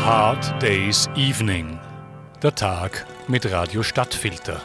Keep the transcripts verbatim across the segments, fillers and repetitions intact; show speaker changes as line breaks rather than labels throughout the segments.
Hard Day's Evening. Der Tag mit Radio Stadtfilter.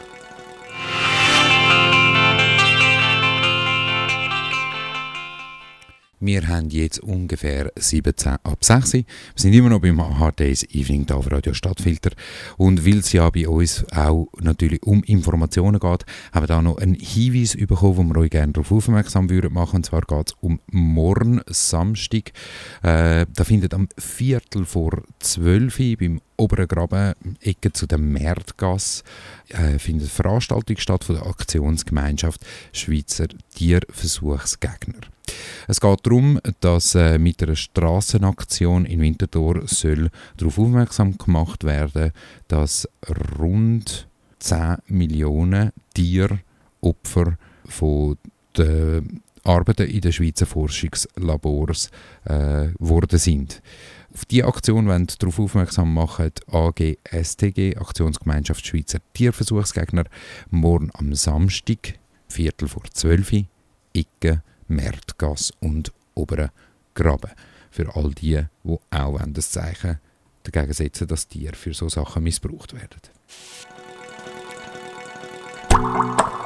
Wir haben jetzt ungefähr siebzehn ab sechs. Wir sind immer noch beim Hard Day's Evening hier auf Radio Stadtfilter. Und weil es ja bei uns auch natürlich um Informationen geht, haben wir da noch einen Hinweis bekommen, wo wir euch gerne darauf aufmerksam würden machen. Und zwar geht es um morgen Samstag. Äh, da findet am Viertel vor zwölf beim Oberen Graben, Ecke zu der Märtgasse, äh, findet eine Veranstaltung statt von der Aktionsgemeinschaft Schweizer Tierversuchsgegner. Es geht darum, dass äh, mit einer Strassenaktion in Winterthur soll darauf aufmerksam gemacht werden, dass rund zehn Millionen Tieropfer von den Arbeiten in den Schweizer Forschungslabors äh, geworden sind. Auf diese Aktion wollen darauf aufmerksam machen die A G S T G, Aktionsgemeinschaft Schweizer Tierversuchsgegner, morgen am Samstag, Viertel vor zwölf, Ecke, Märtgasse und Oberen Graben. Für all die, die auch das Zeichen dagegen setzen, dass Tiere für solche Sachen missbraucht werden.